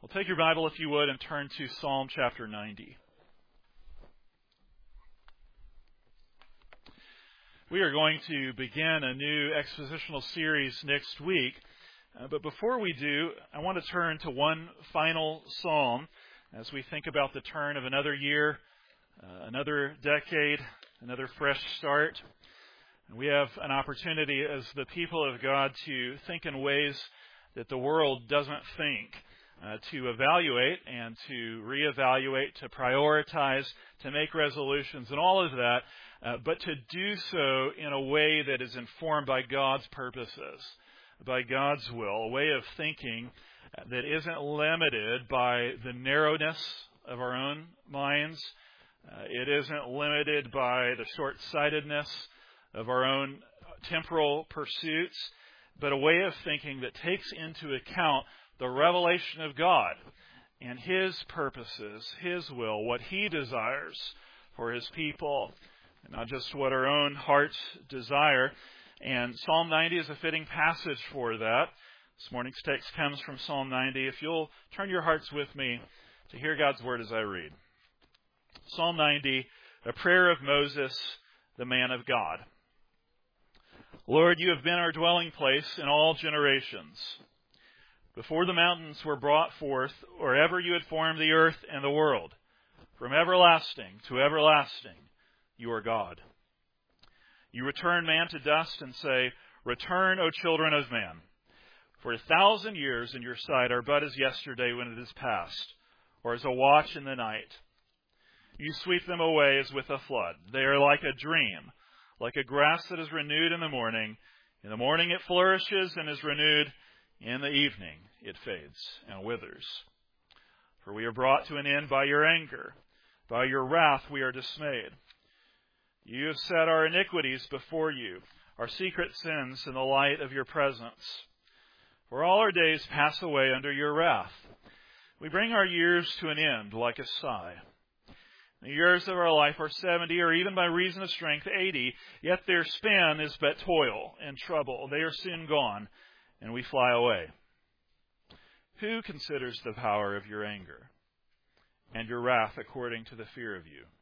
Well, take your Bible, if you would, and turn to Psalm chapter 90. We are going to begin a new expositional series next week. But before we do, I want to turn to one final psalm as we think about the turn of another year, another decade, another fresh start. And we have an opportunity as the people of God to think in ways that the world doesn't think. To evaluate and to reevaluate, to prioritize, to make resolutions and all of that, but to do so in a way that is informed by God's purposes, by God's will, a way of thinking that isn't limited by the narrowness of our own minds. It isn't limited by the short-sightedness of our own temporal pursuits, but a way of thinking that takes into account the revelation of God and His purposes, His will, what He desires for His people, and not just what our own hearts desire. And Psalm 90 is a fitting passage for that. This morning's text comes from Psalm 90. If you'll turn your hearts with me to hear God's word as I read. Psalm 90, a prayer of Moses, the man of God. Lord, you have been our dwelling place in all generations. Before the mountains were brought forth, or ever you had formed the earth and the world, from everlasting to everlasting, you are God. You return man to dust and say, Return, O children of man. For 1,000 years in your sight are but as yesterday when it is past, or as a watch in the night. You sweep them away as with a flood. They are like a dream, like a grass that is renewed in the morning. In the morning it flourishes and is renewed. In the evening it fades and withers. For we are brought to an end by your anger. By your wrath we are dismayed. You have set our iniquities before you, our secret sins in the light of your presence. For all our days pass away under your wrath. We bring our years to an end like a sigh. The years of our life are 70, or even by reason of strength 80, yet their span is but toil and trouble. They are soon gone, and we fly away. Who considers the power of your anger and your wrath according to the fear of you?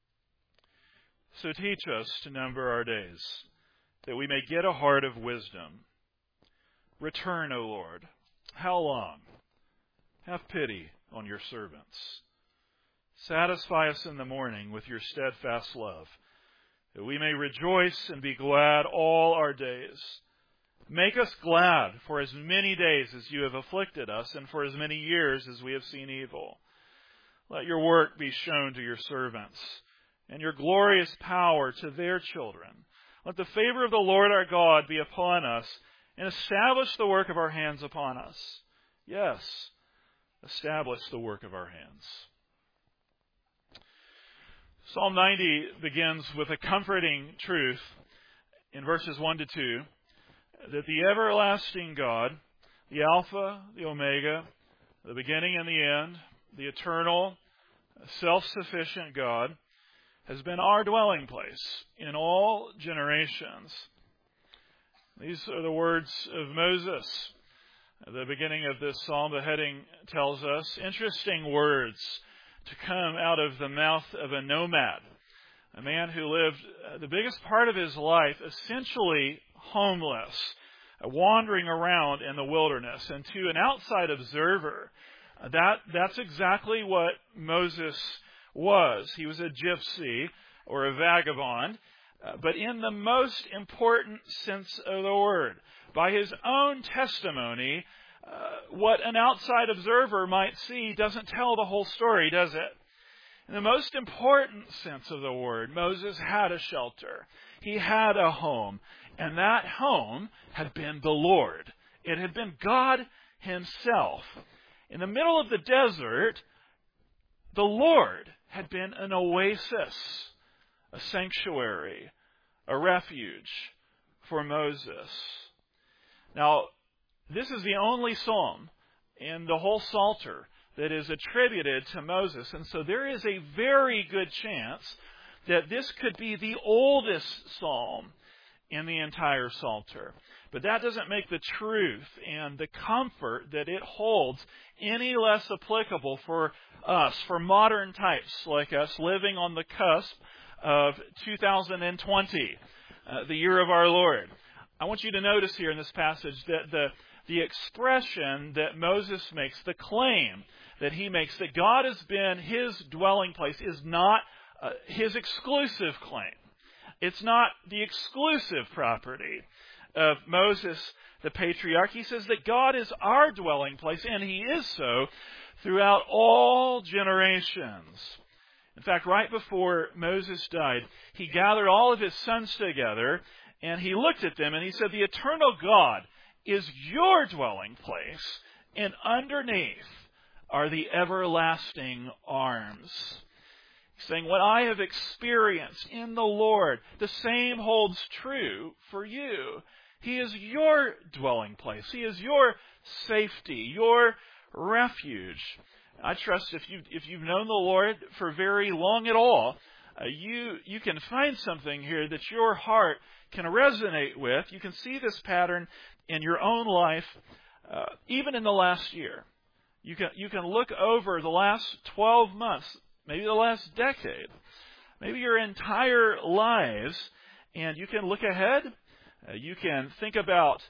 So teach us to number our days, that we may get a heart of wisdom. Return, O Lord. How long? Have pity on your servants. Satisfy us in the morning with your steadfast love, that we may rejoice and be glad all our days. Make us glad for as many days as you have afflicted us, and for as many years as we have seen evil. Let your work be shown to your servants, and your glorious power to their children. Let the favor of the Lord our God be upon us, and establish the work of our hands upon us. Yes, establish the work of our hands. Psalm 90 begins with a comforting truth in verses 1 to 2. That the everlasting God, the Alpha, the Omega, the beginning and the end, the eternal, self-sufficient God, has been our dwelling place in all generations. These are the words of Moses. At the beginning of this psalm, the heading tells us, interesting words to come out of the mouth of a nomad, a man who lived the biggest part of his life essentially homeless, wandering around in the wilderness. And to an outside observer, that's exactly what Moses was. He was a gypsy or a vagabond, but in the most important sense of the word. By his own testimony, what an outside observer might see doesn't tell the whole story, does it? In the most important sense of the word, Moses had a shelter. He had a home. And that home had been the Lord. It had been God Himself. In the middle of the desert, the Lord had been an oasis, a sanctuary, a refuge for Moses. Now, this is the only psalm in the whole Psalter that is attributed to Moses. And so there is a very good chance that this could be the oldest psalm in the entire Psalter. But that doesn't make the truth and the comfort that it holds any less applicable for us, for modern types like us living on the cusp of 2020, the year of our Lord. I want you to notice here in this passage that the expression that Moses makes, the claim that he makes that God has been his dwelling place, is not his exclusive claim. It's not the exclusive property of Moses, the patriarch. He says that God is our dwelling place, and he is so throughout all generations. In fact, right before Moses died, he gathered all of his sons together, and he looked at them, and he said, the eternal God is your dwelling place, and underneath are the everlasting arms. He's saying, what I have experienced in the Lord, the same holds true for you. He is your dwelling place. He is your safety, your refuge. I trust if you've known the Lord for very long at all, you can find something here that your heart can resonate with. You can see this pattern in your own life, even in the last year. You can look over the last 12 months, maybe the last decade, maybe your entire lives, and you can look ahead. You can think about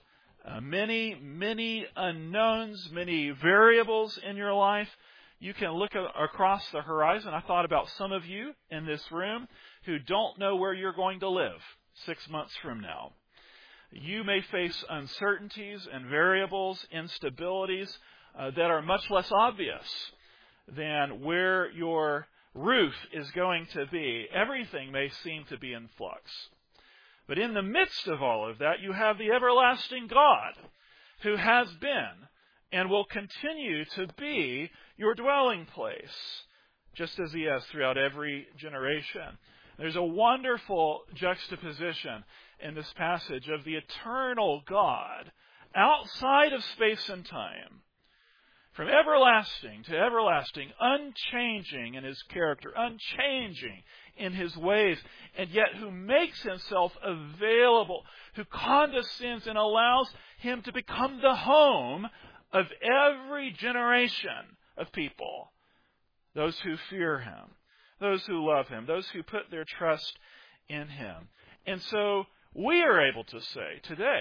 many unknowns, many variables in your life. You can look across the horizon. I thought about some of you in this room who don't know where you're going to live 6 months from now. You may face uncertainties and variables, instabilities that are much less obvious than where your roof is going to be. Everything may seem to be in flux. But in the midst of all of that, you have the everlasting God who has been and will continue to be your dwelling place, just as he has throughout every generation. There's a wonderful juxtaposition in this passage of the eternal God outside of space and time, from everlasting to everlasting, unchanging in his character, unchanging in his ways, and yet who makes himself available, who condescends and allows him to become the home of every generation of people. Those who fear him, those who love him, those who put their trust in him. And so we are able to say today,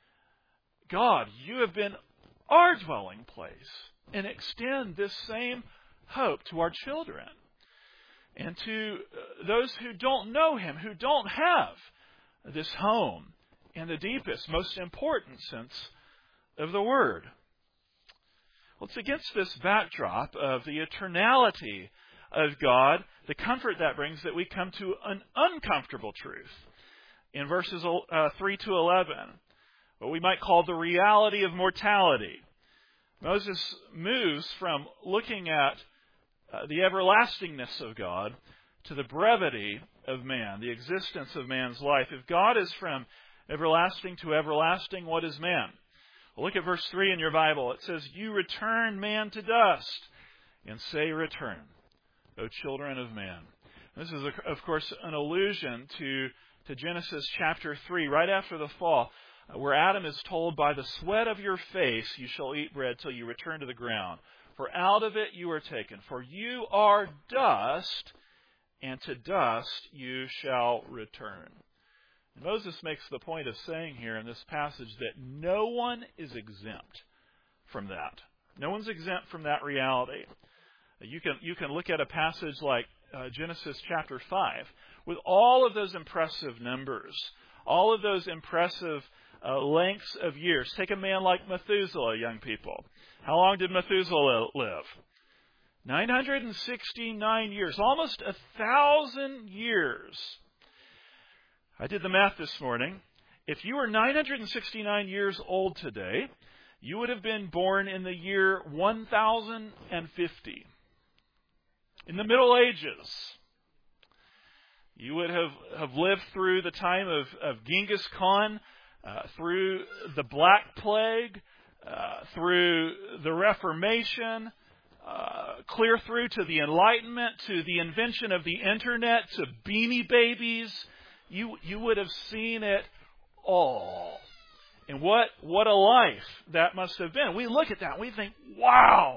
God, you have been our dwelling place, and extend this same hope to our children and to those who don't know him, who don't have this home in the deepest, most important sense of the word. Well, it's against this backdrop of the eternality of God, the comfort that brings, that we come to an uncomfortable truth in verses 3 to 11, what we might call the reality of mortality. Moses moves from looking at the everlastingness of God to the brevity of man, the existence of man's life. If God is from everlasting to everlasting, what is man? Well, look at verse 3 in your Bible. It says, you return man to dust, and say return, O children of man. This is, of course, an allusion to Genesis chapter 3, right after the fall, where Adam is told, by the sweat of your face you shall eat bread till you return to the ground. For out of it you are taken. For you are dust, and to dust you shall return. And Moses makes the point of saying here in this passage that no one is exempt from that. No one's exempt from that reality. You can look at a passage like Genesis chapter 5 with all of those impressive numbers, all of those impressive lengths of years. Take a man like Methuselah, young people. How long did Methuselah live? 969 years, almost 1,000 years. I did the math this morning. If you were 969 years old today, you would have been born in the year 1050. In the Middle Ages. You would have lived through the time of Genghis Khan, through the Black Plague, through the Reformation, clear through to the Enlightenment, to the invention of the Internet, to Beanie Babies. You would have seen it all. And what a life that must have been. We look at that and we think, wow,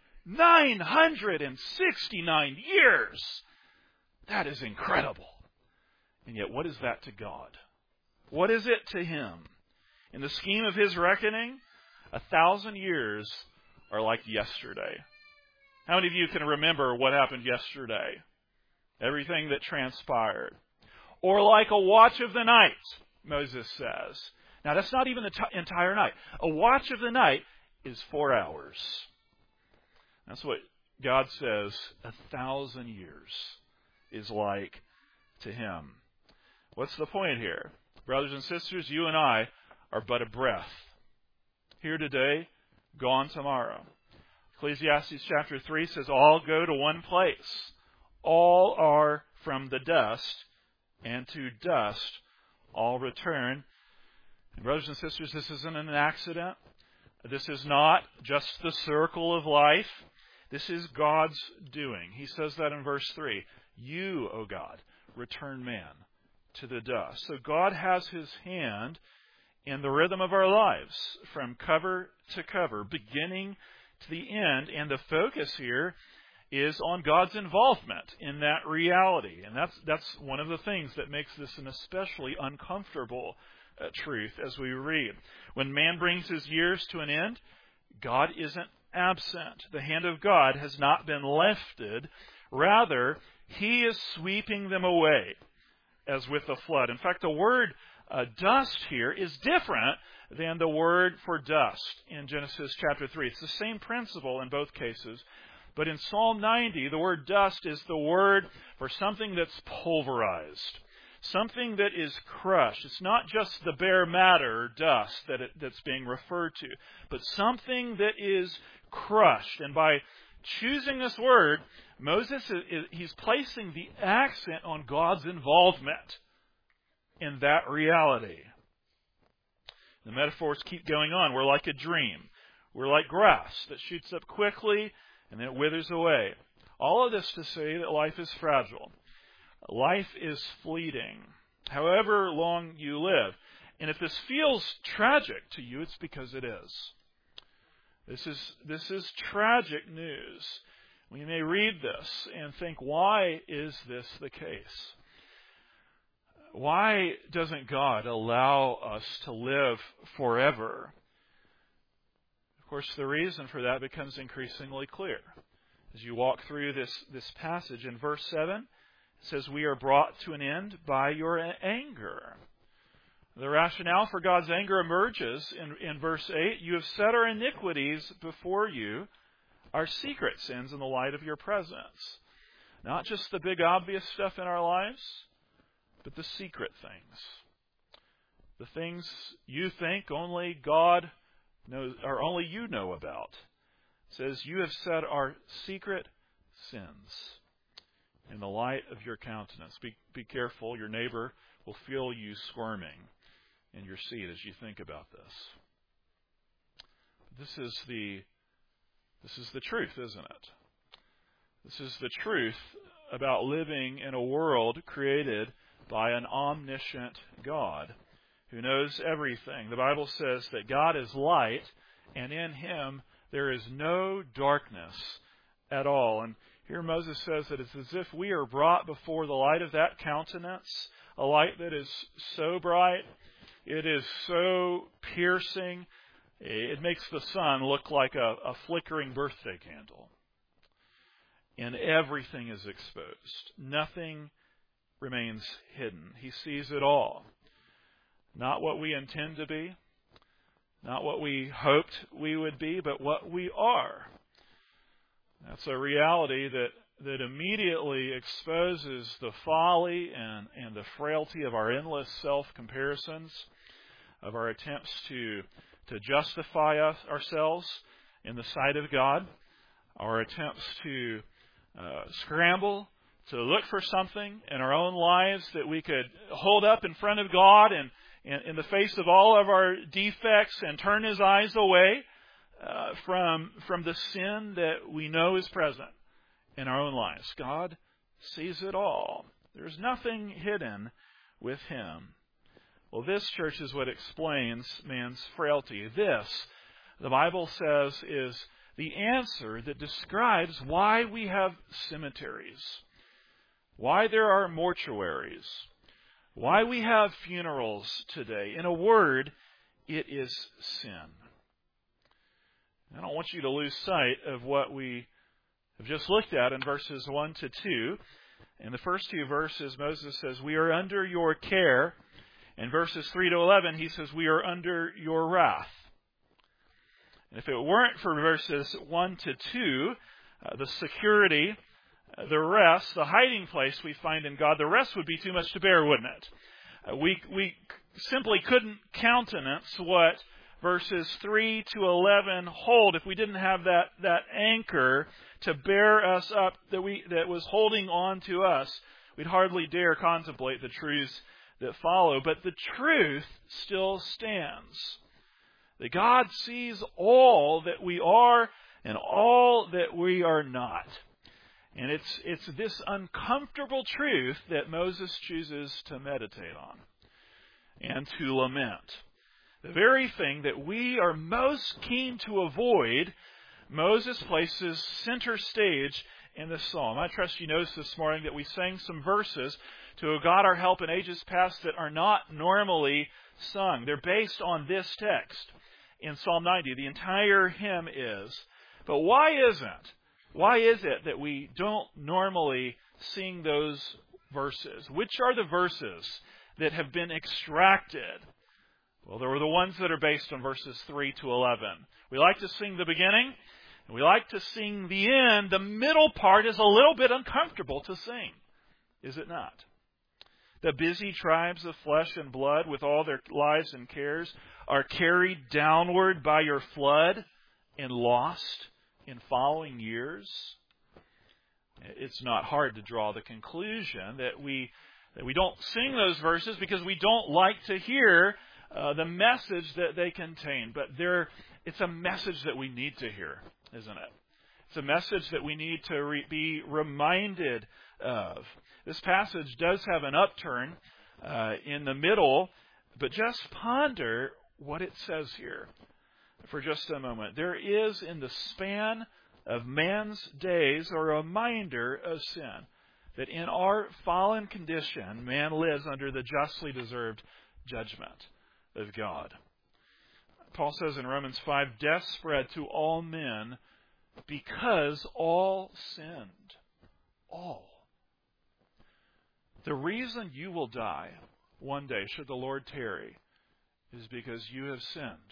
969 years. That is incredible. And yet, what is that to God? What is it to Him? In the scheme of His reckoning, 1,000 years are like yesterday. How many of you can remember what happened yesterday? Everything that transpired. Or like a watch of the night, Moses says. Now, that's not even the entire night. A watch of the night is 4 hours. That's what God says 1,000 years is like to Him. What's the point here? Brothers and sisters, you and I are but a breath. Here today, gone tomorrow. Ecclesiastes chapter 3 says, all go to one place. All are from the dust, and to dust all return. And brothers and sisters, this isn't an accident. This is not just the circle of life. This is God's doing. He says that in verse 3. You, O God, return man to the dust. So God has His hand in the rhythm of our lives from cover to cover, beginning to the end. And the focus here is on God's involvement in that reality. And that's one of the things that makes this an especially uncomfortable truth as we read. When man brings his years to an end, God isn't absent. The hand of God has not been lifted. Rather, He is sweeping them away as with a flood. In fact, the word dust here is different than the word for dust in Genesis chapter 3. It's the same principle in both cases. But in Psalm 90, the word dust is the word for something that's pulverized, something that is crushed. It's not just the bare matter, dust, that's being referred to, but something that is crushed. And by choosing this word, Moses, he's placing the accent on God's involvement in that reality. The metaphors keep going on. We're like a dream. We're like grass that shoots up quickly and then it withers away. All of this to say that life is fragile. Life is fleeting, however long you live. And if this feels tragic to you, it's because it is. This is tragic news. We may read this and think, why is this the case? Why doesn't God allow us to live forever? Of course, the reason for that becomes increasingly clear. As you walk through this passage in verse 7, it says, we are brought to an end by your anger. The rationale for God's anger emerges in verse 8. You have set our iniquities before you, our secret sins in the light of your presence. Not just the big obvious stuff in our lives, but the secret things. The things you think only God knows, or only you know about. It says, you have set our secret sins in the light of your countenance. Be careful, your neighbor will feel you squirming in your seat as you think about this. This is the truth, isn't it? This is the truth about living in a world created by an omniscient God who knows everything. The Bible says that God is light, and in Him there is no darkness at all. And here Moses says that it's as if we are brought before the light of that countenance, a light that is so bright, it is so piercing, it makes the sun look like a flickering birthday candle. And everything is exposed. Nothing remains hidden. He sees it all. Not what we intend to be, not what we hoped we would be, but what we are. That's a reality that immediately exposes the folly and the frailty of our endless self-comparisons, of our attempts to justify ourselves in the sight of God, our attempts to scramble to look for something in our own lives that we could hold up in front of God and in the face of all of our defects and turn His eyes away from the sin that we know is present in our own lives. God sees it all. There's nothing hidden with Him. Well, this, church, is what explains man's frailty. This, the Bible says, is the answer that describes why we have cemeteries, why there are mortuaries, why we have funerals today. In a word, it is sin. I don't want you to lose sight of what we have just looked at in verses 1 to 2. In the first two verses, Moses says, "We are under your care." In verses 3 to 11, he says, "We are under your wrath." And if it weren't for verses 1 to 2, the security, the rest, the hiding place we find in God, the rest would be too much to bear, wouldn't it? We simply couldn't countenance what verses 3 to 11 hold if we didn't have that anchor to bear us up that was holding on to us. We'd hardly dare contemplate the truths that follow. But the truth still stands. That God sees all that we are and all that we are not. And it's this uncomfortable truth that Moses chooses to meditate on and to lament. The very thing that we are most keen to avoid, Moses places center stage in this psalm. I trust you noticed this morning that we sang some verses to O God our help in ages past that are not normally sung. They're based on this text in Psalm 90. The entire hymn is. But why is it that we don't normally sing those verses? Which are the verses that have been extracted? Well, there were the ones that are based on verses 3 to 11. We like to sing the beginning, and we like to sing the end. The middle part is a little bit uncomfortable to sing, is it not? The busy tribes of flesh and blood, with all their lives and cares, are carried downward by your flood and lost in following years. It's not hard to draw the conclusion that we don't sing those verses because we don't like to hear the message that they contain. But it's a message that we need to hear, isn't it? It's a message that we need to be reminded of. This passage does have an upturn in the middle, but just ponder what it says here for just a moment. There is in the span of man's days a reminder of sin, that in our fallen condition, man lives under the justly deserved judgment of God. Paul says in Romans 5, "Death spread to all men because all sinned." All. The reason you will die one day, should the Lord tarry, is because you have sinned,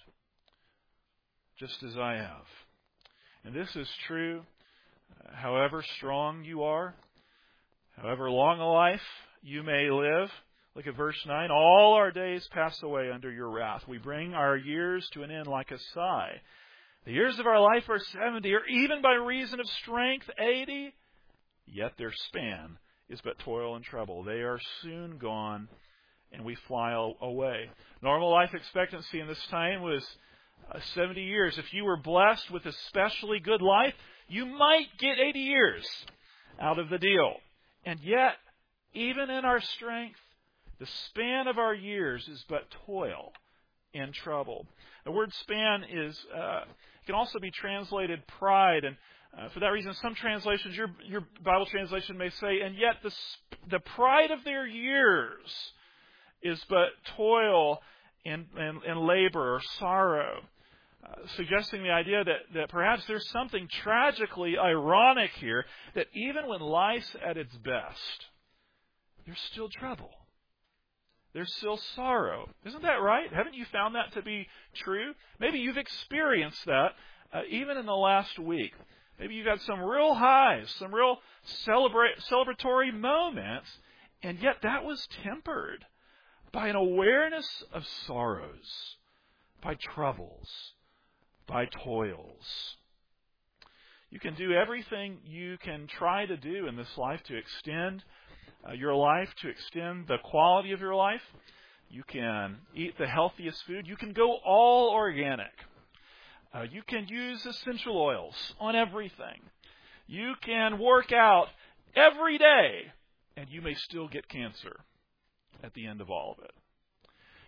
just as I have. And this is true however strong you are, however long a life you may live. Look at verse 9. "All our days pass away under your wrath. We bring our years to an end like a sigh. The years of our life are 70, or even by reason of strength 80. Yet their span is but toil and trouble. They are soon gone, and we fly away." Normal life expectancy in this time was 70 years. If you were blessed with a especially good life, you might get 80 years out of the deal. And yet, even in our strength, the span of our years is but toil and trouble. The word span can also be translated pride, and for that reason, some translations, your Bible translation may say, "And yet the pride of their years is but toil and labor or sorrow," suggesting the idea that perhaps there's something tragically ironic here, that even when life's at its best, there's still trouble. There's still sorrow. Isn't that right? Haven't you found that to be true? Maybe you've experienced that even in the last week. Maybe you've had some real highs, some real celebratory moments, and yet that was tempered by an awareness of sorrows, by troubles, by toils. You can do everything you can try to do in this life to extend your life, to extend the quality of your life. You can eat the healthiest food. You can go all organic. You can use essential oils on everything. You can work out every day, and you may still get cancer at the end of all of it.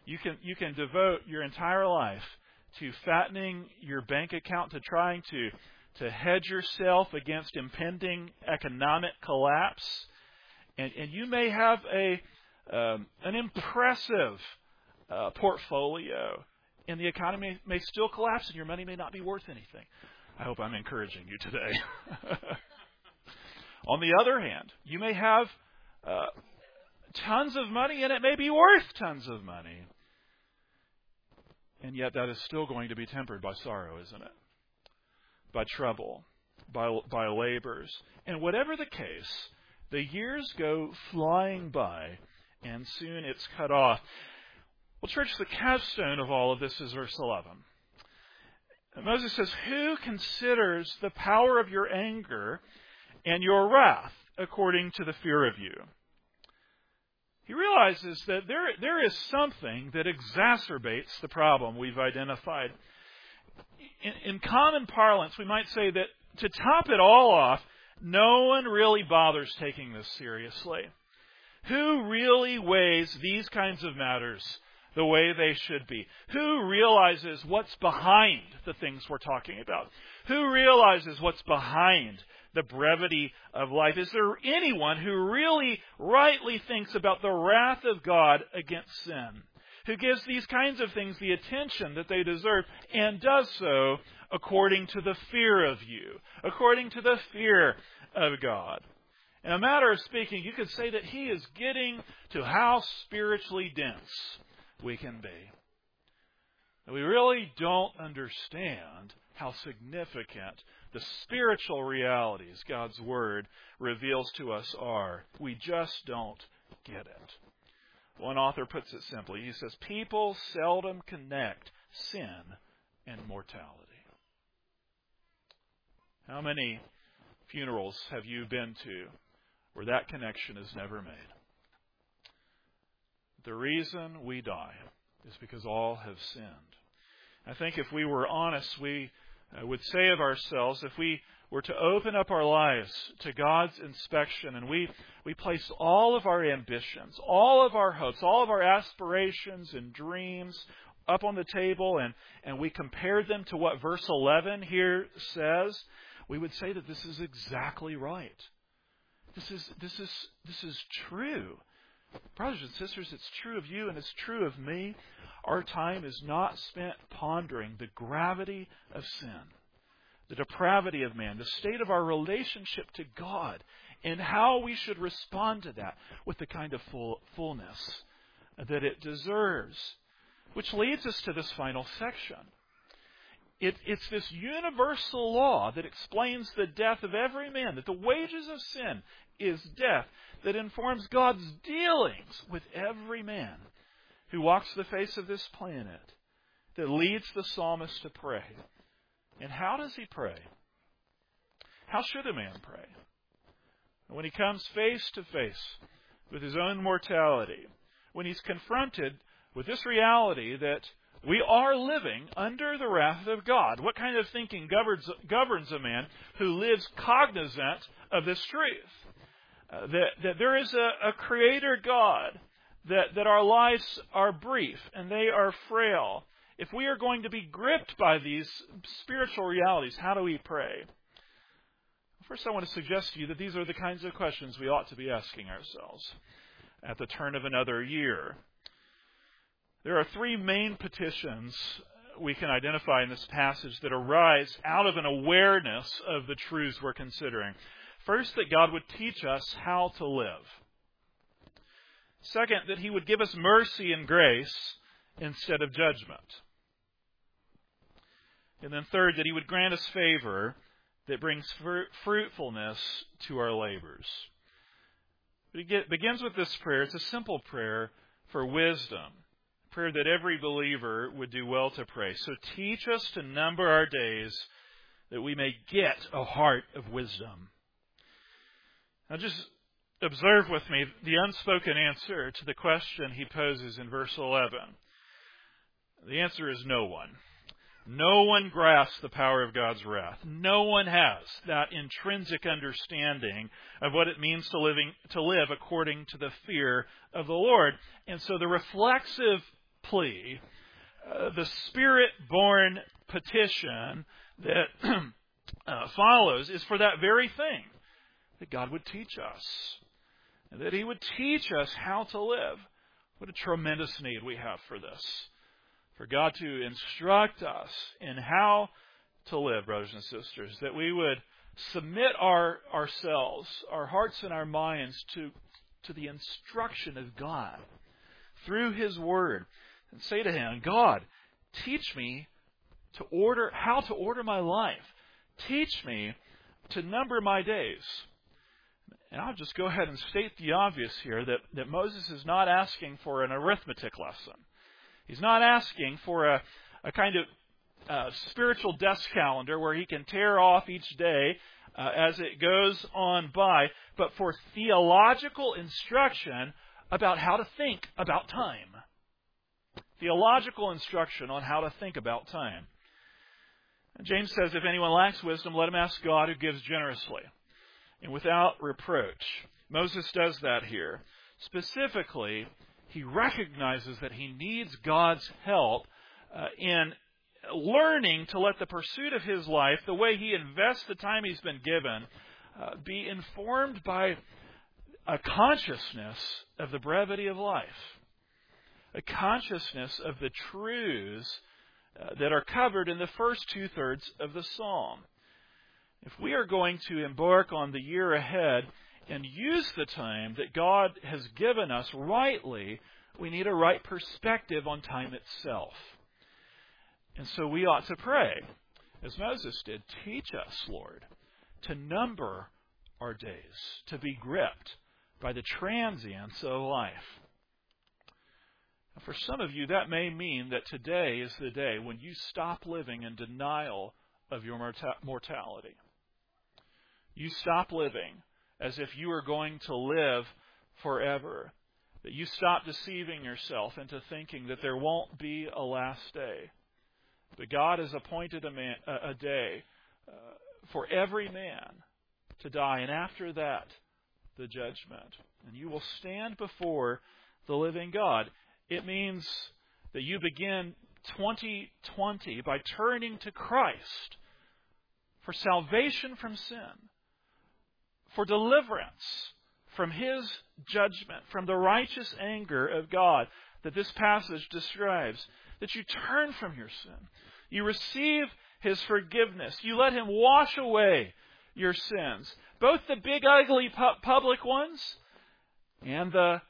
You can devote your entire life to fattening your bank account, to trying to hedge yourself against impending economic collapse. And you may have an impressive portfolio, and the economy may still collapse and your money may not be worth anything. I hope I'm encouraging you today. On the other hand, you may have tons of money and it may be worth tons of money. And yet that is still going to be tempered by sorrow, isn't it? By trouble, by labors. And whatever the case, the years go flying by and soon it's cut off. Well, church, the capstone of all of this is verse 11. Moses says, "Who considers the power of your anger and your wrath according to the fear of you?" He realizes that there is something that exacerbates the problem we've identified. In common parlance, we might say that to top it all off, no one really bothers taking this seriously. Who really weighs these kinds of matters the way they should be? Who realizes what's behind the things we're talking about? Who realizes what's behind the brevity of life? Is there anyone who really rightly thinks about the wrath of God against sin? Who gives these kinds of things the attention that they deserve and does so according to the fear of you, according to the fear of God? In a matter of speaking, you could say that he is getting to how spiritually dense we can be. We really don't understand how significant the spiritual realities God's Word reveals to us are. We just don't get it. One author puts it simply. He says, people seldom connect sin and mortality. How many funerals have you been to where that connection is never made? The reason we die is because all have sinned. I think if we were honest, we would say of ourselves, if we were to open up our lives to God's inspection and we placed all of our ambitions, all of our hopes, all of our aspirations and dreams up on the table and we compared them to what verse 11 here says, we would say that this is exactly right. This is true. Brothers and sisters, it's true of you and it's true of me. Our time is not spent pondering the gravity of sin, the depravity of man, the state of our relationship to God, and how we should respond to that with the kind of fullness that it deserves. Which leads us to this final section. It's this universal law that explains the death of every man, that the wages of sin is death, that informs God's dealings with every man who walks the face of this planet, that leads the psalmist to pray. And how does he pray? How should a man pray? When he comes face to face with his own mortality, when he's confronted with this reality that we are living under the wrath of God. What kind of thinking governs a man who lives cognizant of this truth? That there is a creator God, that our lives are brief and they are frail. If we are going to be gripped by these spiritual realities, how do we pray? First, I want to suggest to you that these are the kinds of questions we ought to be asking ourselves at the turn of another year. There are three main petitions we can identify in this passage that arise out of an awareness of the truths we're considering. First, that God would teach us how to live. Second, that He would give us mercy and grace instead of judgment. And then third, that He would grant us favor that brings fruitfulness to our labors. It begins with this prayer. It's a simple prayer for wisdom. A prayer that every believer would do well to pray. So teach us to number our days that we may get a heart of wisdom. Now just observe with me the unspoken answer to the question he poses in verse 11. The answer is no one. No one grasps the power of God's wrath. No one has that intrinsic understanding of what it means to live according to the fear of the Lord. And so the reflexive plea, the Spirit-born petition that follows is for that very thing, that God would teach us, that He would teach us how to live. What a tremendous need we have for this, for God to instruct us in how to live, brothers and sisters, that we would submit ourselves, our hearts and our minds to the instruction of God through His Word, and say to Him, God, teach me how to order my life. Teach me to number my days. And I'll just go ahead and state the obvious here, that Moses is not asking for an arithmetic lesson. He's not asking for a kind of spiritual desk calendar where he can tear off each day as it goes on by, but for theological instruction about how to think about time. Theological instruction on how to think about time. And James says, if anyone lacks wisdom, let him ask God, who gives generously and without reproach. Moses does that here. Specifically, he recognizes that he needs God's help in learning to let the pursuit of his life, the way he invests the time he's been given, be informed by a consciousness of the brevity of life, a consciousness of the truths that are covered in the first two-thirds of the psalm. If we are going to embark on the year ahead and use the time that God has given us rightly, we need a right perspective on time itself. And so we ought to pray, as Moses did, teach us, Lord, to number our days, to be gripped by the transience of life. For some of you, that may mean that today is the day when you stop living in denial of your mortality. You stop living as if you are going to live forever. That you stop deceiving yourself into thinking that there won't be a last day. But God has appointed a day for every man to die, and after that, the judgment. And you will stand before the living God. It means that you begin 2020 by turning to Christ for salvation from sin, for deliverance from His judgment, from the righteous anger of God that this passage describes, that you turn from your sin. You receive His forgiveness. You let Him wash away your sins, both the big, ugly public ones and the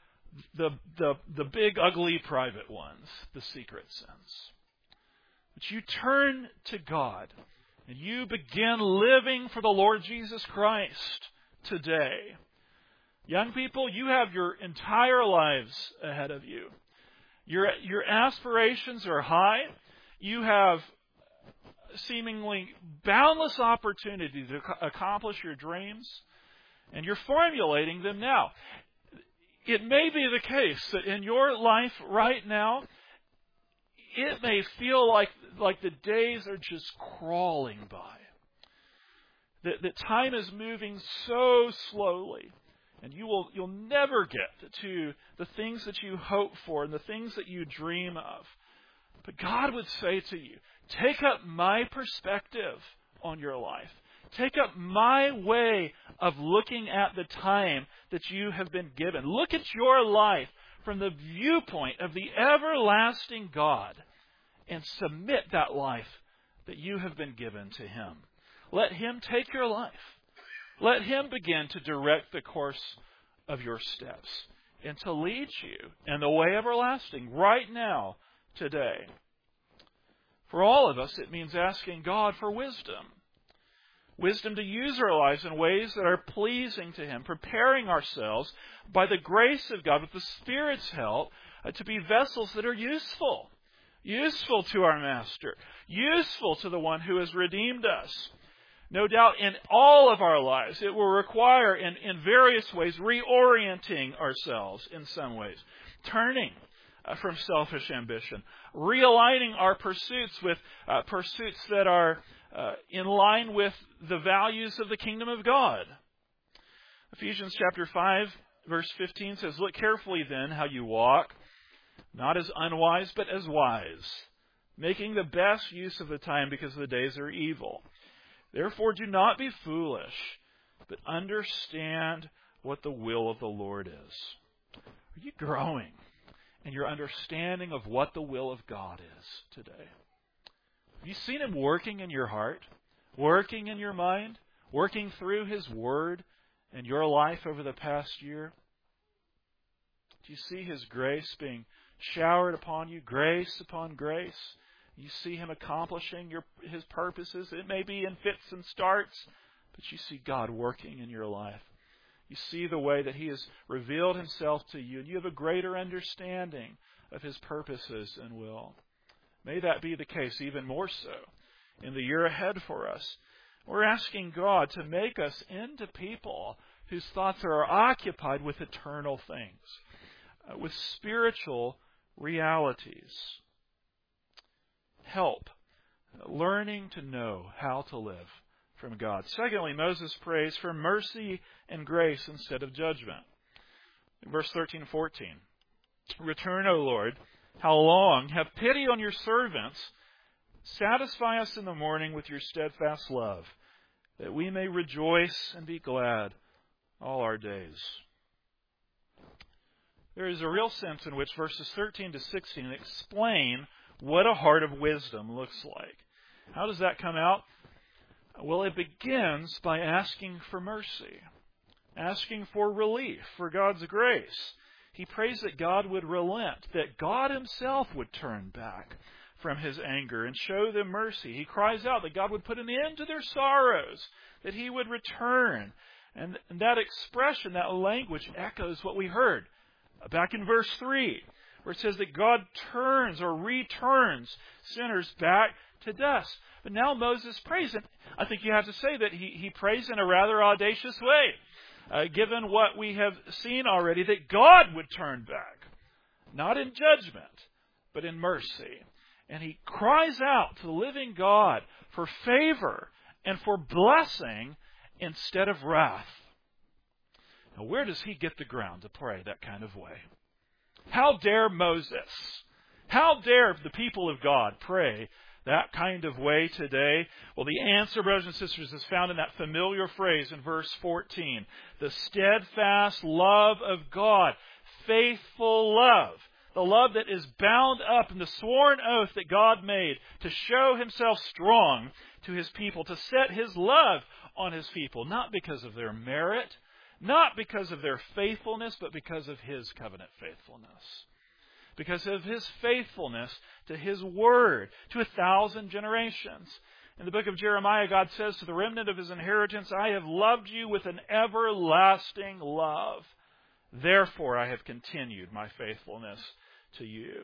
big, ugly private ones, the secret sins. But you turn to God and you begin living for the Lord Jesus Christ today. Young people, you have your entire lives ahead of you. Your aspirations are high. You have seemingly boundless opportunity to accomplish your dreams, and you're formulating them now. It may be the case that in your life right now, it may feel like the days are just crawling by. That time is moving so slowly, and you'll never get to the things that you hope for and the things that you dream of. But God would say to you, take up my perspective on your life. Take up my way of looking at the time that you have been given. Look at your life from the viewpoint of the everlasting God and submit that life that you have been given to Him. Let Him take your life. Let Him begin to direct the course of your steps and to lead you in the way everlasting right now, today. For all of us, it means asking God for wisdom. Wisdom to use our lives in ways that are pleasing to Him, preparing ourselves by the grace of God with the Spirit's help to be vessels that are useful to our Master, useful to the one who has redeemed us. No doubt in all of our lives, it will require in various ways reorienting ourselves in some ways, turning from selfish ambition, realigning our pursuits with pursuits that are in line with the values of the kingdom of God. Ephesians chapter 5, verse 15 says, "Look carefully then how you walk, not as unwise, but as wise, making the best use of the time because the days are evil. Therefore, do not be foolish, but understand what the will of the Lord is. Are you growing in your understanding of what the will of God is today? Have you seen Him working in your heart, working in your mind, working through His Word in your life over the past year? Do you see His grace being showered upon you, grace upon grace? You see Him accomplishing His purposes. It may be in fits and starts, but you see God working in your life. You see the way that He has revealed Himself to you, and you have a greater understanding of His purposes and will. May that be the case even more so in the year ahead for us. We're asking God to make us into people whose thoughts are occupied with eternal things, with spiritual realities. Help learning to know how to live from God. Secondly, Moses prays for mercy and grace instead of judgment. In verse 13 and 14, return, O Lord, how long? Have pity on your servants. Satisfy us in the morning with your steadfast love, that we may rejoice and be glad all our days. There is a real sense in which verses 13 to 16 explain what a heart of wisdom looks like. How does that come out? Well, it begins by asking for mercy, asking for relief, for God's grace. He prays that God would relent, that God Himself would turn back from His anger and show them mercy. He cries out that God would put an end to their sorrows, that He would return. And that expression, that language, echoes what we heard back in verse 3, where it says that God turns or returns sinners back to dust. But now Moses prays, and I think you have to say that he prays in a rather audacious way, given what we have seen already, that God would turn back, not in judgment, but in mercy. And he cries out to the living God for favor and for blessing instead of wrath. Now, where does he get the ground to pray that kind of way? How dare Moses? How dare the people of God pray that kind of way today? Well, the answer, brothers and sisters, is found in that familiar phrase in verse 14. The steadfast love of God, faithful love. The love that is bound up in the sworn oath that God made to show Himself strong to His people, to set His love on His people, not because of their merit, not because of their faithfulness, but because of His covenant faithfulness. Because of His faithfulness to His word, to 1,000 generations. In the book of Jeremiah, God says to the remnant of His inheritance, I have loved you with an everlasting love. Therefore, I have continued my faithfulness to you.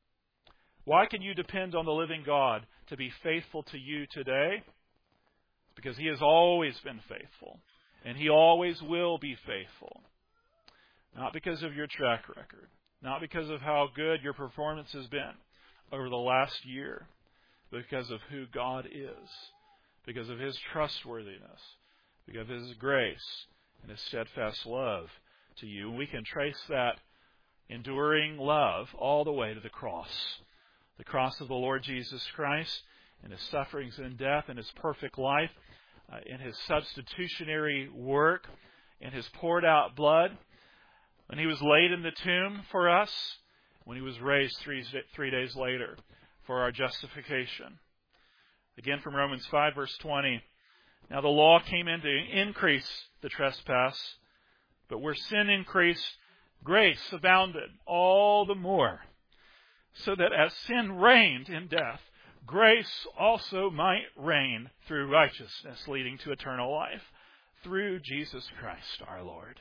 Why can you depend on the living God to be faithful to you today? Because He has always been faithful. And He always will be faithful. Not because of your track record. Not because of how good your performance has been over the last year. But because of who God is. Because of His trustworthiness. Because of His grace and His steadfast love to you. We can trace that enduring love all the way to the cross. The cross of the Lord Jesus Christ and His sufferings and death and His perfect life, in His substitutionary work, in His poured out blood, when He was laid in the tomb for us, when He was raised 3 days later for our justification. Again from Romans 5 verse 20. Now the law came in to increase the trespass, but where sin increased, grace abounded all the more, so that as sin reigned in death, grace also might reign through righteousness, leading to eternal life, through Jesus Christ our Lord.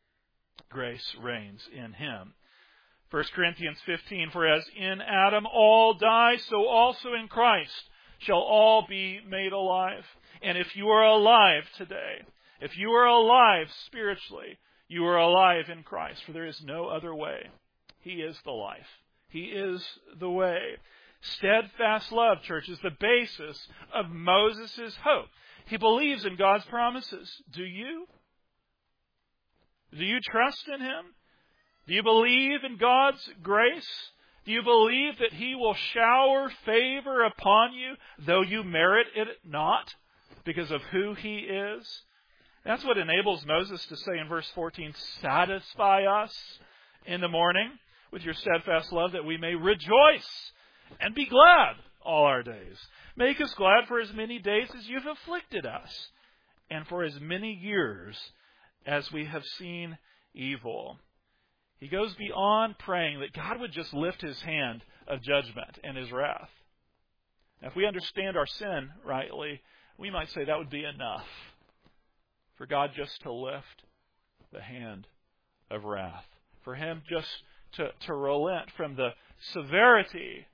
Grace reigns in Him. 1 Corinthians 15, for as in Adam all die, so also in Christ shall all be made alive. And if you are alive today, if you are alive spiritually, you are alive in Christ, for there is no other way. He is the life. He is the way. Steadfast love, church, is the basis of Moses' hope. He believes in God's promises. Do you? Do you trust in Him? Do you believe in God's grace? Do you believe that He will shower favor upon you, though you merit it not, because of who He is? That's what enables Moses to say in verse 14, satisfy us in the morning with your steadfast love, that we may rejoice and be glad all our days. Make us glad for as many days as you've afflicted us, and for as many years as we have seen evil. He goes beyond praying that God would just lift His hand of judgment and His wrath. Now, if we understand our sin rightly, we might say that would be enough for God just to lift the hand of wrath, for Him just to relent from the severity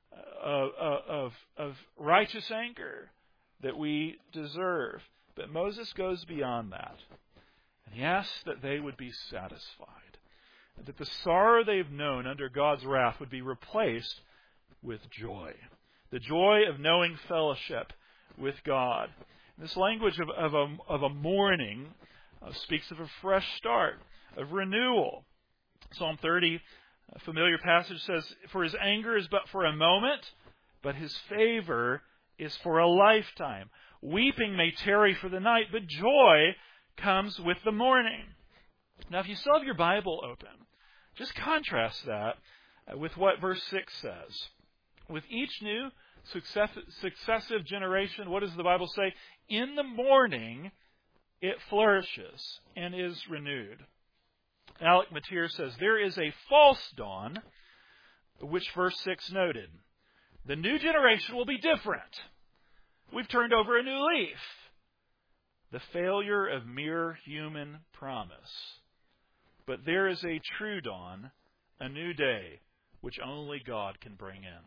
of righteous anger that we deserve. But Moses goes beyond that, and he asks that they would be satisfied, and that the sorrow they've known under God's wrath would be replaced with joy, the joy of knowing fellowship with God. This language of a morning speaks of a fresh start, of renewal. Psalm 30, a familiar passage, says, for His anger is but for a moment, but His favor is for a lifetime. Weeping may tarry for the night, but joy comes with the morning. Now, if you still have your Bible open, just contrast that with what verse 6 says. With each new successive generation, what does the Bible say? In the morning it flourishes and is renewed. Alec Matier says, there is a false dawn, which verse 6 noted. The new generation will be different. We've turned over a new leaf. The failure of mere human promise. But there is a true dawn, a new day, which only God can bring in.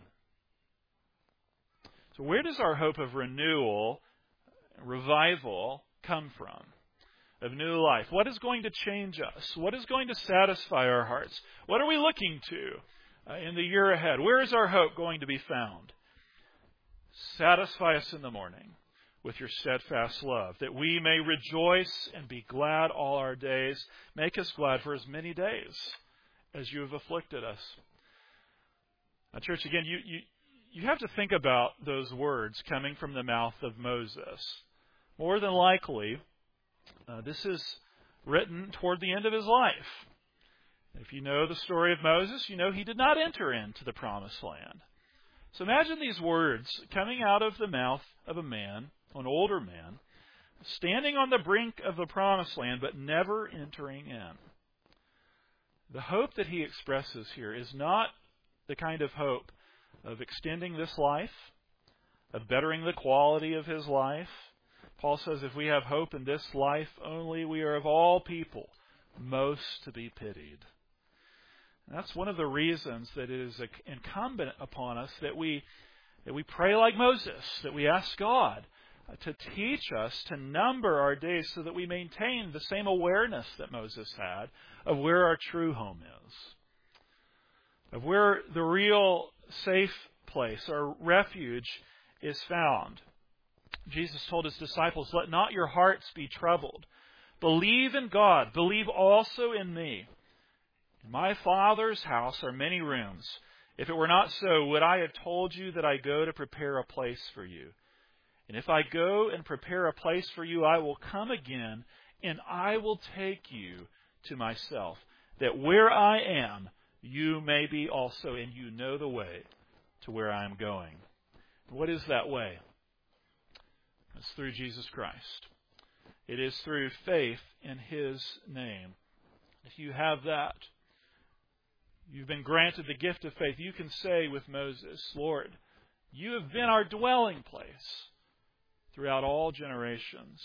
So where does our hope of renewal, revival, come from? Of new life. What is going to change us? What is going to satisfy our hearts? What are we looking to in the year ahead? Where is our hope going to be found? Satisfy us in the morning with your steadfast love, that we may rejoice and be glad all our days. Make us glad for as many days as you have afflicted us. Now, church, again, you have to think about those words coming from the mouth of Moses. More than likely, this is written toward the end of his life. If you know the story of Moses, you know he did not enter into the promised land. So imagine these words coming out of the mouth of a man, an older man, standing on the brink of the promised land, but never entering in. The hope that he expresses here is not the kind of hope of extending this life, of bettering the quality of his life. Paul says if we have hope in this life only, we are of all people most to be pitied. And that's one of the reasons that it is incumbent upon us that we pray like Moses, that we ask God to teach us to number our days so that we maintain the same awareness that Moses had of where our true home is, of where the real safe place, our refuge, is found. Jesus told His disciples, let not your hearts be troubled. Believe in God. Believe also in me. In my Father's house are many rooms. If it were not so, would I have told you that I go to prepare a place for you? And if I go and prepare a place for you, I will come again, and I will take you to myself, that where I am, you may be also, and you know the way to where I am going. What is that way? It's through Jesus Christ. It is through faith in His name. If you have that, you've been granted the gift of faith. You can say with Moses, Lord, you have been our dwelling place throughout all generations.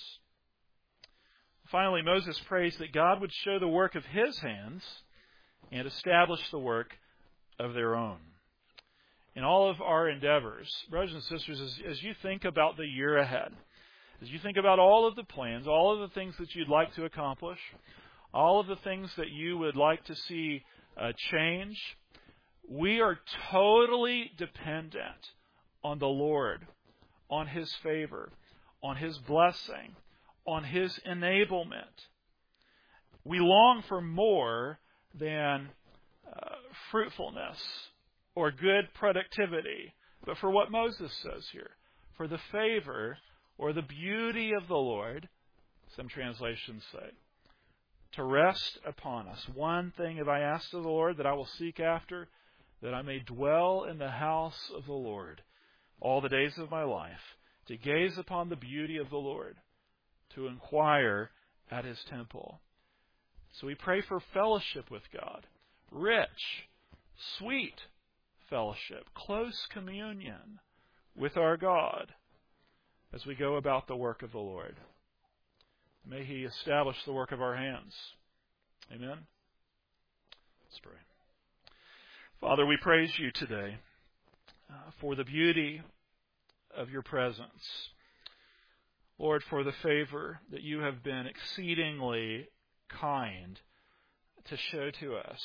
Finally, Moses prays that God would show the work of His hands and establish the work of their own. In all of our endeavors, brothers and sisters, as you think about the year ahead, as you think about all of the plans, all of the things that you'd like to accomplish, all of the things that you would like to see change, we are totally dependent on the Lord, on His favor, on His blessing, on His enablement. We long for more than fruitfulness or good productivity, but for what Moses says here, for the favor or the beauty of the Lord, some translations say, to rest upon us. One thing have I asked of the Lord that I will seek after, that I may dwell in the house of the Lord all the days of my life, to gaze upon the beauty of the Lord, to inquire at His temple. So we pray for fellowship with God, rich, sweet fellowship, close communion with our God as we go about the work of the Lord. May He establish the work of our hands. Amen. Let's pray. Father, we praise You today for the beauty of Your presence. Lord, for the favor that You have been exceedingly kind to show to us.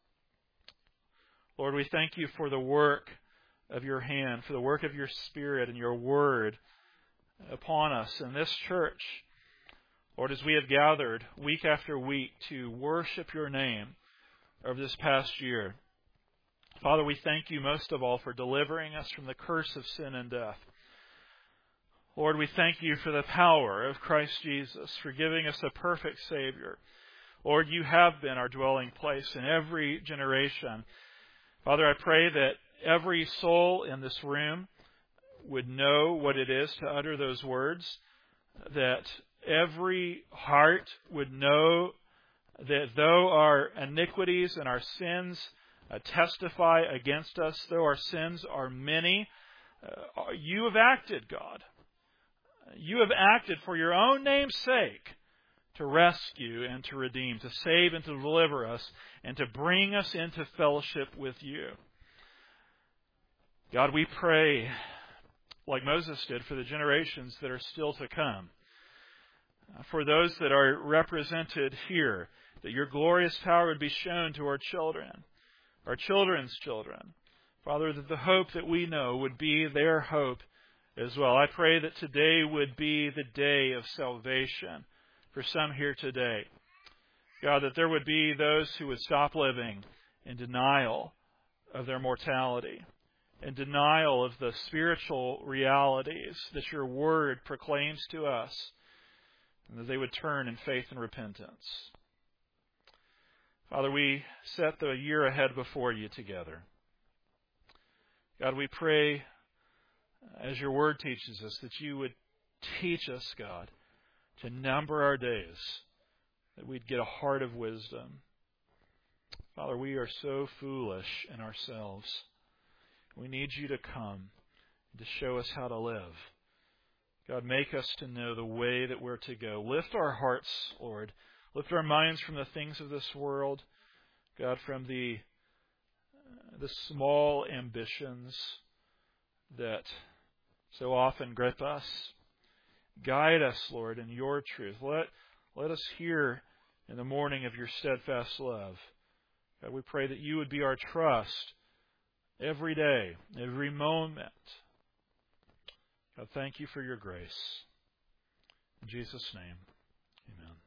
Lord, we thank You for the work of Your hand, for the work of Your Spirit and Your Word upon us in this church. Lord, as we have gathered week after week to worship Your name over this past year, Father, we thank You most of all for delivering us from the curse of sin and death. Lord, we thank You for the power of Christ Jesus, for giving us a perfect Savior. Lord, You have been our dwelling place in every generation. Father, I pray that every soul in this room would know what it is to utter those words, that every heart would know that though our iniquities and our sins testify against us, though our sins are many, You have acted, God. You have acted for Your own name's sake to rescue and to redeem, to save and to deliver us, and to bring us into fellowship with You. God, we pray, like Moses did, for the generations that are still to come. For those that are represented here, that Your glorious power would be shown to our children, our children's children. Father, that the hope that we know would be their hope as well. I pray that today would be the day of salvation for some here today. God, that there would be those who would stop living in denial of their mortality, in denial of the spiritual realities that Your Word proclaims to us, and that they would turn in faith and repentance. Father, we set the year ahead before You together. God, we pray, as Your Word teaches us, that You would teach us, God, to number our days, that we'd get a heart of wisdom. Father, we are so foolish in ourselves. We need You to come to show us how to live. God, make us to know the way that we're to go. Lift our hearts, Lord. Lift our minds from the things of this world. God, from the small ambitions that so often grip us. Guide us, Lord, in Your truth. Let us hear in the morning of Your steadfast love. God, we pray that You would be our trust every day, every moment. God, thank You for Your grace. In Jesus' name, amen.